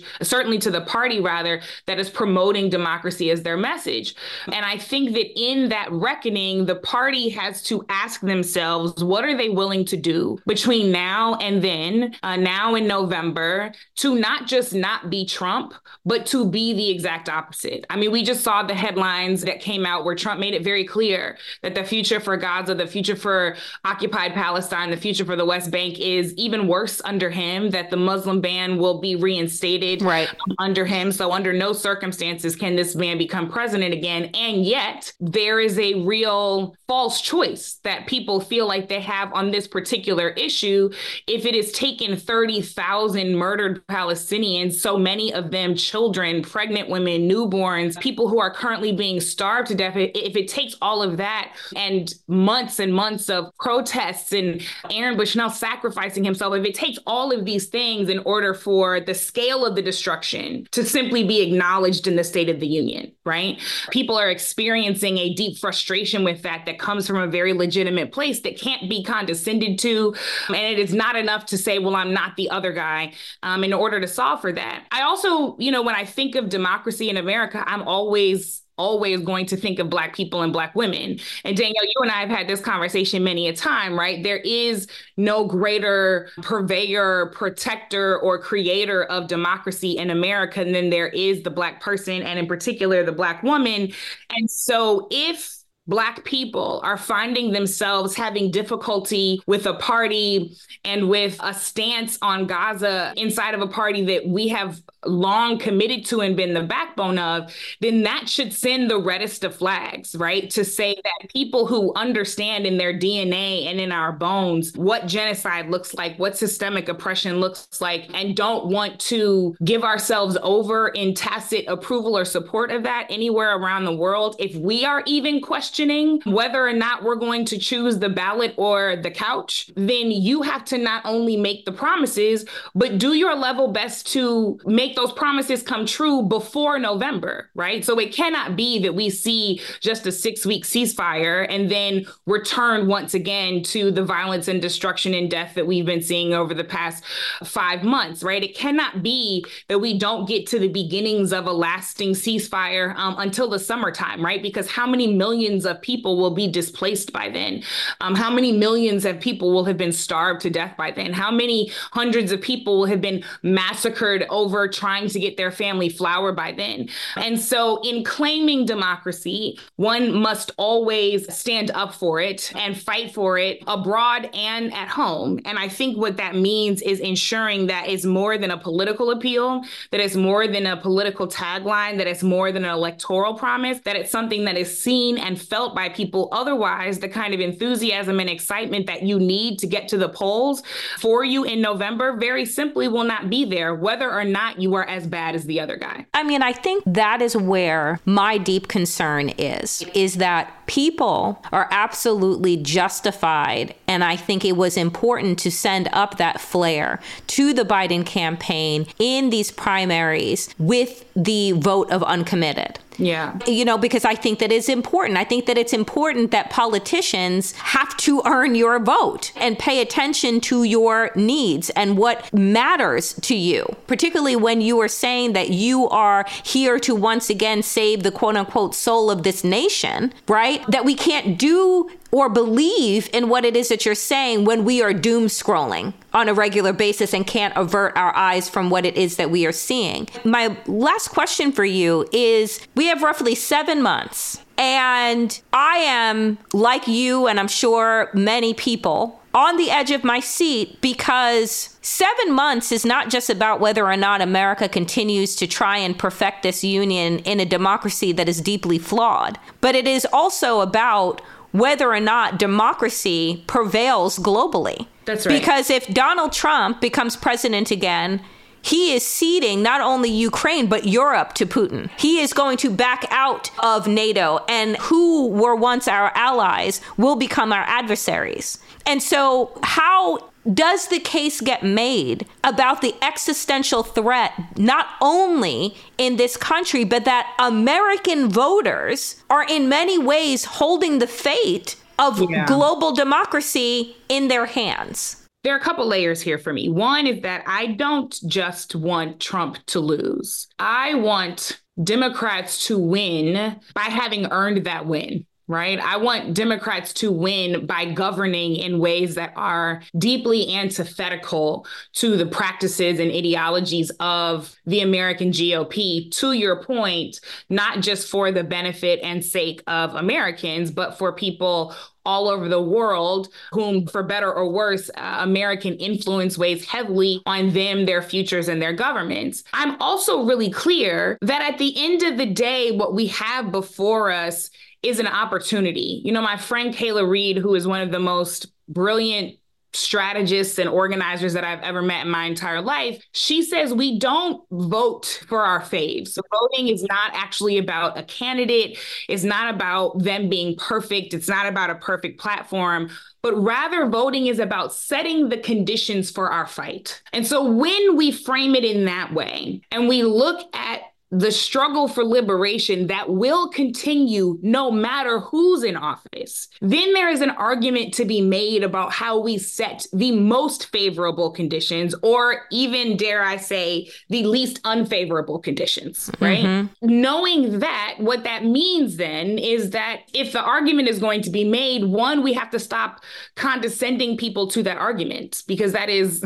the party rather, that is promoting democracy as their message. And I think that in that reckoning, the party has to ask themselves, themselves, what are they willing to do between now and then, now in November, to not just not be Trump, but to be the exact opposite. I mean, we just saw the headlines that came out where Trump made it very clear that the future for Gaza, the future for occupied Palestine, the future for the West Bank is even worse under him, that the Muslim ban will be reinstated under him. So under no circumstances can this man become president again. And yet there is a real false choice that people feel like they have on this particular issue. If it has taken 30,000 murdered Palestinians, so many of them children, pregnant women, newborns, people who are currently being starved to death, if it takes all of that and months of protests and Aaron Bushnell sacrificing himself, if it takes all of these things in order for the scale of the destruction to simply be acknowledged in the State of the Union, right? People are experiencing a deep frustration with that comes from a very legitimate place that can't be condescended to. And it is not enough to say, well, I'm not the other guy in order to solve for that. I also, when I think of democracy in America, I'm always going to think of Black people and Black women. And Danielle, you and I have had this conversation many a time, right? There is no greater purveyor, protector, or creator of democracy in America than there is the Black person, and in particular, the Black woman. And so if Black people are finding themselves having difficulty with a party and with a stance on Gaza inside of a party that we have long committed to and been the backbone of, then that should send the reddest of flags, right? To say that people who understand in their DNA and in our bones what genocide looks like, what systemic oppression looks like, and don't want to give ourselves over in tacit approval or support of that anywhere around the world. If we are even questioning whether or not we're going to choose the ballot or the couch, then you have to not only make the promises, but do your level best to make those promises come true before November, right? So it cannot be that we see just a 6-week ceasefire and then return once again to the violence and destruction and death that we've been seeing over the past 5 months, right? It cannot be that we don't get to the beginnings of a lasting ceasefire until the summertime, right? Because how many millions of people will be displaced by then? How many millions of people will have been starved to death by then? How many hundreds of people will have been massacred over trying to get their family flour by then? And so in claiming democracy, one must always stand up for it and fight for it abroad and at home. And I think what that means is ensuring that it's more than a political appeal, that it's more than a political tagline, that it's more than an electoral promise, that it's something that is seen and felt by people. Otherwise, the kind of enthusiasm and excitement that you need to get to the polls for you in November very simply will not be there, whether or not you are as bad as the other guy. I mean, I think that is where my deep concern is that people are absolutely justified. And I think it was important to send up that flare to the Biden campaign in these primaries with the vote of uncommitted. Yeah. Because I think that is important. I think that it's important that politicians have to earn your vote and pay attention to your needs and what matters to you, particularly when you are saying that you are here to once again save the quote unquote soul of this nation, right? That we can't do or believe in what it is that you're saying when we are doom scrolling on a regular basis and can't avert our eyes from what it is that we are seeing. My last question for you is, we have roughly 7 months, and I am, like you, and I'm sure many people, on the edge of my seat, because 7 months is not just about whether or not America continues to try and perfect this union in a democracy that is deeply flawed, but it is also about whether or not democracy prevails globally. That's right. Because if Donald Trump becomes president again, he is ceding not only Ukraine, but Europe to Putin. He is going to back out of NATO, and who were once our allies will become our adversaries. And so how does the case get made about the existential threat, not only in this country, but that American voters are in many ways holding the fate of global democracy in their hands? There are a couple layers here for me. One is that I don't just want Trump to lose. I want Democrats to win by having earned that win. right? I want Democrats to win by governing in ways that are deeply antithetical to the practices and ideologies of the American GOP, to your point, not just for the benefit and sake of Americans, but for people all over the world whom, for better or worse, American influence weighs heavily on them, their futures, and their governments. I'm also really clear that at the end of the day, what we have before us is an opportunity. You know, my friend Kayla Reed, who is one of the most brilliant strategists and organizers that I've ever met in my entire life, she says we don't vote for our faves. So voting is not actually about a candidate. It's not about them being perfect. It's not about a perfect platform, but rather voting is about setting the conditions for our fight. And so when we frame it in that way and we look at the struggle for liberation that will continue no matter who's in office, then there is an argument to be made about how we set the most favorable conditions, or even, dare I say, the least unfavorable conditions, right? Mm-hmm. Knowing that, what that means then is that if the argument is going to be made, one, we have to stop condescending people to that argument, because that is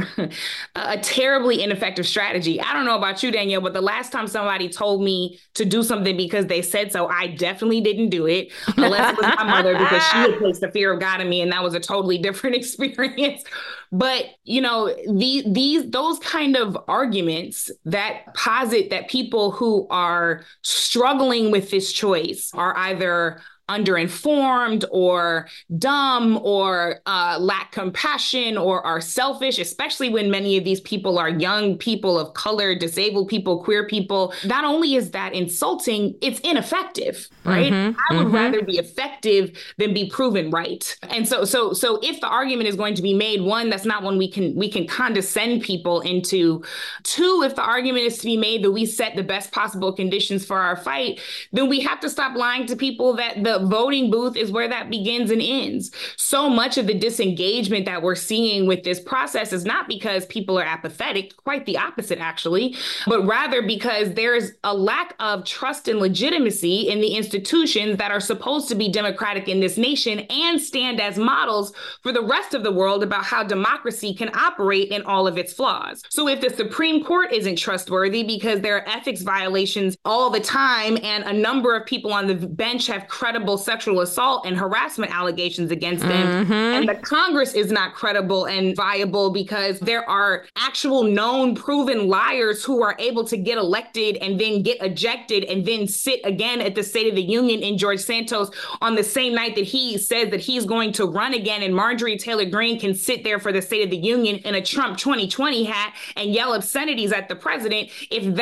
a terribly ineffective strategy. I don't know about you, Danielle, but the last time somebody told me to do something because they said so, I definitely didn't do it, unless it was my mother, because she had placed the fear of God in me, and that was a totally different experience. But, you know, those kind of arguments that posit that people who are struggling with this choice are either underinformed or dumb or lack compassion or are selfish, especially when many of these people are young people of color, disabled people, queer people. Not only is that insulting, it's ineffective, right? I would rather be effective than be proven right. And so if the argument is going to be made, one, that's not one we can condescend people into. Two, if the argument is to be made that we set the best possible conditions for our fight, then we have to stop lying to people that the voting booth is where that begins and ends. So much of the disengagement that we're seeing with this process is not because people are apathetic, quite the opposite, actually, but rather because there's a lack of trust and legitimacy in the institutions that are supposed to be democratic in this nation and stand as models for the rest of the world about how democracy can operate in all of its flaws. So if the Supreme Court isn't trustworthy because there are ethics violations all the time and a number of people on the bench have credible sexual assault and harassment allegations against them, and the Congress is not credible and viable because there are actual known proven liars who are able to get elected and then get ejected and then sit again at the State of the Union in George Santos on the same night that he says that he's going to run again, and Marjorie Taylor Greene can sit there for the State of the Union in a Trump 2020 hat and yell obscenities at the president. If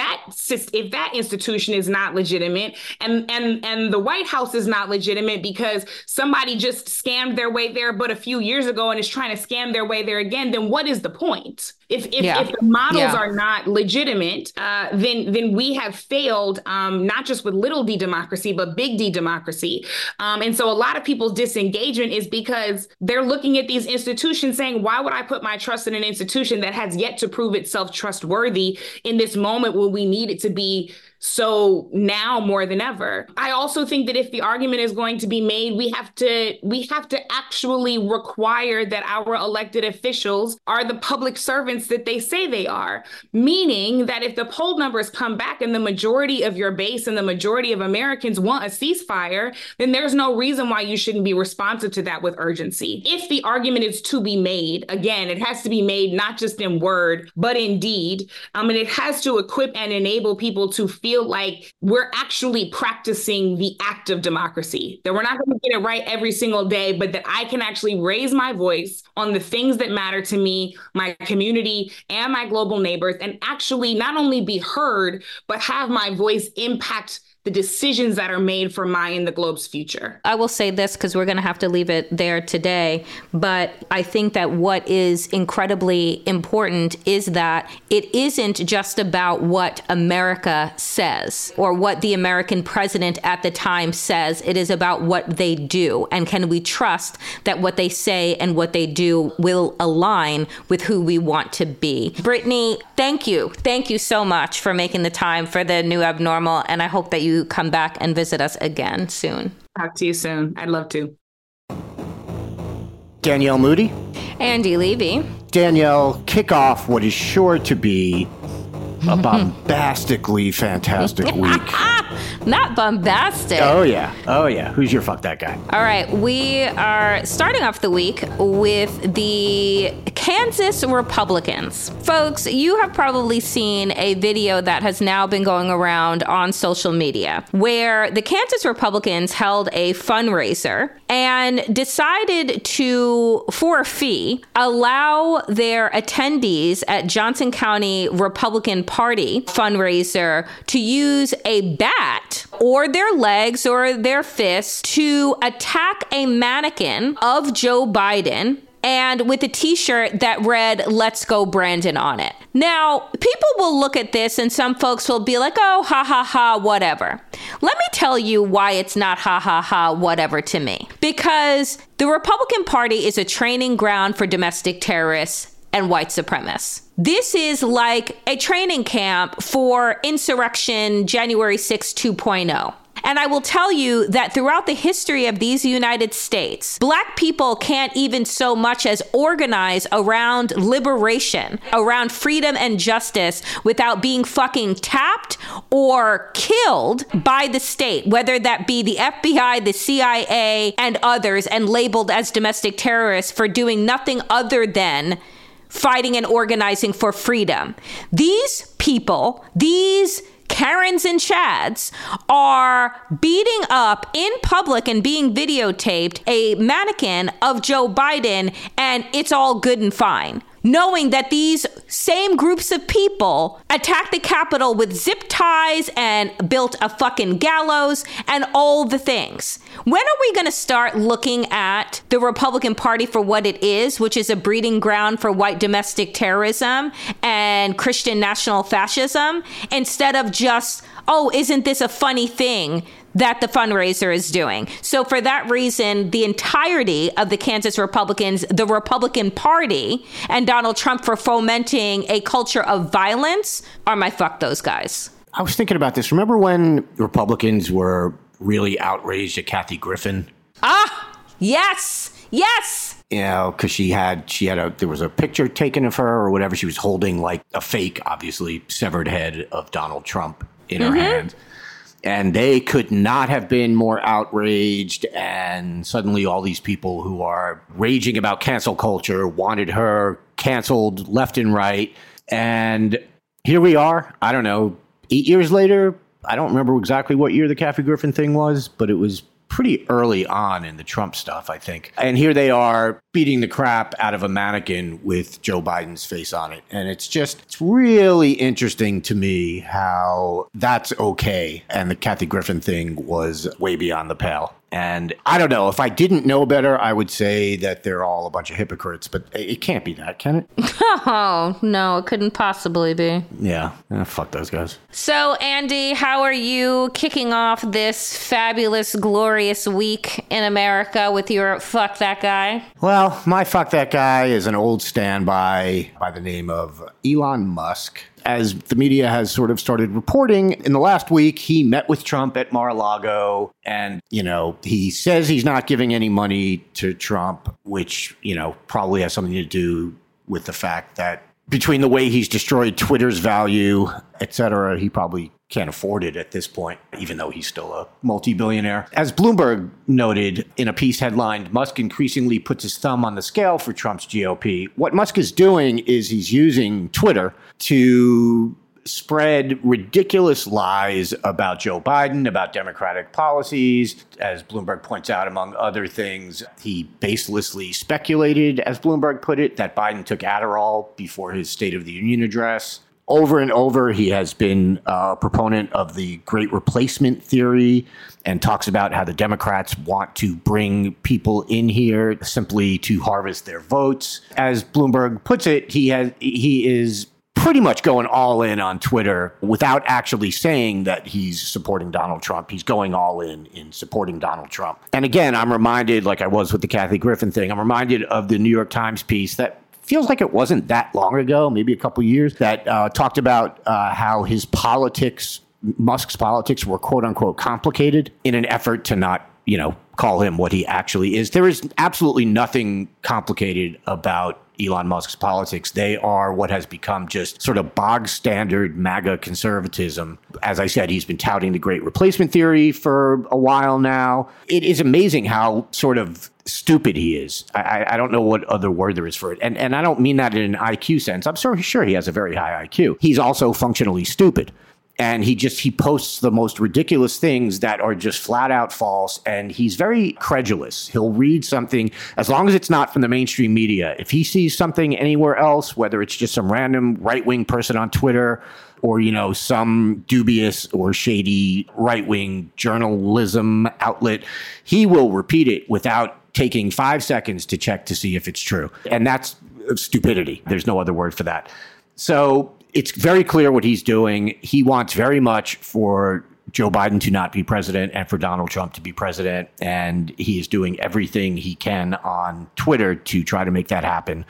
that institution is not legitimate and the White House is not legitimate because somebody just scammed their way there but a few years ago and is trying to scam their way there again, then what is the point? If the models are not legitimate, then we have failed, not just with little d democracy, but big D democracy. And so a lot of people's disengagement is because they're looking at these institutions saying, why would I put my trust in an institution that has yet to prove itself trustworthy in this moment when we need it to be so now more than ever? I also think that if the argument is going to be made, we have to actually require that our elected officials are the public servants that they say they are. Meaning that if the poll numbers come back and the majority of your base and the majority of Americans want a ceasefire, then there's no reason why you shouldn't be responsive to that with urgency. If the argument is to be made, again, it has to be made not just in word, but in deed. And it has to equip and enable people to feel like we're actually practicing the act of democracy, that we're not going to get it right every single day, but that I can actually raise my voice on the things that matter to me, my community, and my global neighbors, and actually not only be heard, but have my voice impact the decisions that are made for my and the globe's future. I will say this because we're going to have to leave it there today, but I think that what is incredibly important is that it isn't just about what America says or what the American president at the time says. It is about what they do. And can we trust that what they say and what they do will align with who we want to be? Brittany, thank you. Thank you so much for making the time for the New Abnormal. And I hope that you come back and visit us again soon. Talk to you soon. I'd love to. Danielle Moody. Andy Levy. Danielle, kick off what is sure to be a bombastically fantastic week. Not bombastic. Oh, yeah. Who's your fuck that guy? All right. We are starting off the week with the Kansas Republicans. Folks, you have probably seen a video that has now been going around on social media where the Kansas Republicans held a fundraiser and decided to, for a fee, allow their attendees at Johnson County Republican Party fundraiser to use a bat or their legs or their fists to attack a mannequin of Joe Biden and with a t-shirt that read, "Let's go Brandon" on it. Now, people will look at this and some folks will be like, oh, ha, ha, ha, whatever. Let me tell you why it's not ha, ha, ha, whatever to me. Because the Republican Party is a training ground for domestic terrorists and white supremacists. This is like a training camp for insurrection January 6 2.0. And I will tell you that throughout the history of these United States, Black people can't even so much as organize around liberation, around freedom and justice without being fucking tapped or killed by the state, whether that be the FBI, the CIA, and others, and labeled as domestic terrorists for doing nothing other than fighting and organizing for freedom. These people, these Karens and Chads, are beating up in public and being videotaped a mannequin of Joe Biden, and it's all good and fine, knowing that these same groups of people attacked the Capitol with zip ties and built a fucking gallows and all the things. When are we going to start looking at the Republican Party for what it is, which is a breeding ground for white domestic terrorism and Christian national fascism, instead of just, oh, isn't this a funny thing that the fundraiser is doing? So for that reason, the entirety of the Kansas Republicans, the Republican Party, and Donald Trump for fomenting a culture of violence are my fuck those guys. I was thinking about this. Remember when Republicans were really outraged at Kathy Griffin? Yes. You know, because there was a picture taken of her or whatever. She was holding like a fake, obviously, severed head of Donald Trump in her hand. And they could not have been more outraged. And suddenly all these people who are raging about cancel culture wanted her canceled left and right. And here we are, I don't know, 8 years later. I don't remember exactly what year the Kathy Griffin thing was, but it was pretty early on in the Trump stuff, I think. And here they are beating the crap out of a mannequin with Joe Biden's face on it. And it's really interesting to me how that's okay. And the Kathy Griffin thing was way beyond the pale. And I don't know, if I didn't know better, I would say that they're all a bunch of hypocrites, but it can't be that, can it? Oh, no, it couldn't possibly be. Yeah, fuck those guys. So, Andy, how are you kicking off this fabulous, glorious week in America with your fuck that guy? Well, my fuck that guy is an old standby by the name of Elon Musk. As the media has sort of started reporting, in the last week, he met with Trump at Mar-a-Lago, and, he says he's not giving any money to Trump, which, probably has something to do with the fact that between the way he's destroyed Twitter's value, et cetera, he probably can't afford it at this point, even though he's still a multi-billionaire. As Bloomberg noted in a piece headlined, Musk increasingly puts his thumb on the scale for Trump's GOP. What Musk is doing is he's using Twitter to spread ridiculous lies about Joe Biden, about Democratic policies. As Bloomberg points out, among other things, he baselessly speculated, as Bloomberg put it, that Biden took Adderall before his State of the Union address. Over and over, he has been a proponent of the Great Replacement theory and talks about how the Democrats want to bring people in here simply to harvest their votes. As Bloomberg puts it, he is pretty much going all in on Twitter without actually saying that he's supporting Donald Trump. He's going all in supporting Donald Trump. And again, I'm reminded, like I was with the Kathy Griffin thing, I'm reminded of the New York Times piece that feels like it wasn't that long ago, maybe a couple years, that talked about how his politics, Musk's politics, were quote unquote complicated in an effort to not, call him what he actually is. There is absolutely nothing complicated about Elon Musk's politics. They are what has become just sort of bog standard MAGA conservatism. As I said, he's been touting the great replacement theory for a while now. It is amazing how sort of stupid he is. I don't know what other word there is for it. And I don't mean that in an IQ sense. I'm sure he has a very high IQ. He's also functionally stupid. And he posts the most ridiculous things that are just flat out false. And he's very credulous. He'll read something, as long as it's not from the mainstream media. If he sees something anywhere else, whether it's just some random right-wing person on Twitter or, some dubious or shady right-wing journalism outlet, he will repeat it without taking 5 seconds to check to see if it's true. And that's stupidity. There's no other word for that. So it's very clear what he's doing. He wants very much for Joe Biden to not be president and for Donald Trump to be president. And he is doing everything he can on Twitter to try to make that happen.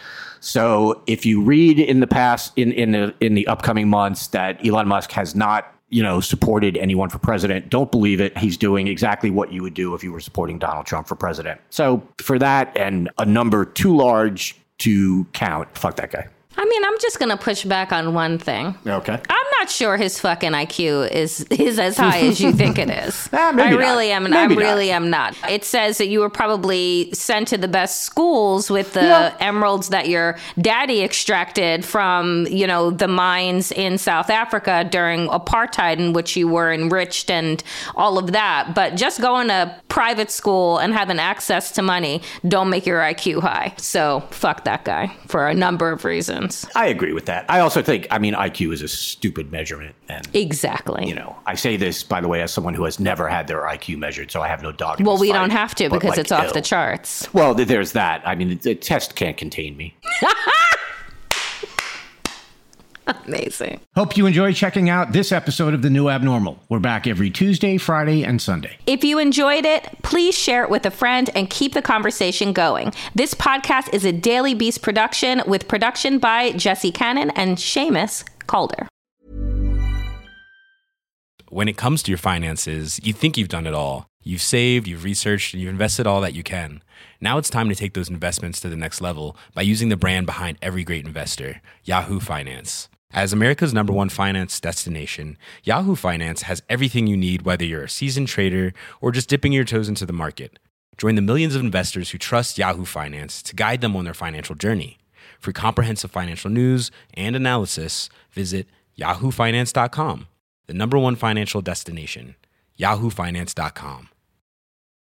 So if you read in the past, in the upcoming months, that Elon Musk has not supported anyone for president, don't believe it. He's doing exactly what you would do if you were supporting Donald Trump for president. So for that and a number too large to count, fuck that guy. I mean, I'm just going to push back on one thing. Okay. I'm not sure his fucking IQ is as high as you think it is. Maybe I not. really am. I really am not. It says that you were probably sent to the best schools with the emeralds that your daddy extracted from, the mines in South Africa during apartheid, in which you were enriched and all of that. But just going to private school and having access to money don't make your IQ high. So fuck that guy for a number of reasons. I agree with that. I also think, IQ is a stupid measurement. And exactly. I say this, by the way, as someone who has never had their IQ measured, so I have no dog in this we fight, don't have to because it's off the charts. Well, there's that. I mean, the test can't contain me. Amazing. Hope you enjoy checking out this episode of The New Abnormal. We're back every Tuesday, Friday, and Sunday. If you enjoyed it, please share it with a friend and keep the conversation going. This podcast is a Daily Beast production with production by Jesse Cannon and Seamus Calder. When it comes to your finances, you think you've done it all. You've saved, you've researched, and you've invested all that you can. Now it's time to take those investments to the next level by using the brand behind every great investor, Yahoo Finance. As America's #1 finance destination, Yahoo Finance has everything you need, whether you're a seasoned trader or just dipping your toes into the market. Join the millions of investors who trust Yahoo Finance to guide them on their financial journey. For comprehensive financial news and analysis, visit yahoofinance.com, the #1 financial destination, yahoofinance.com.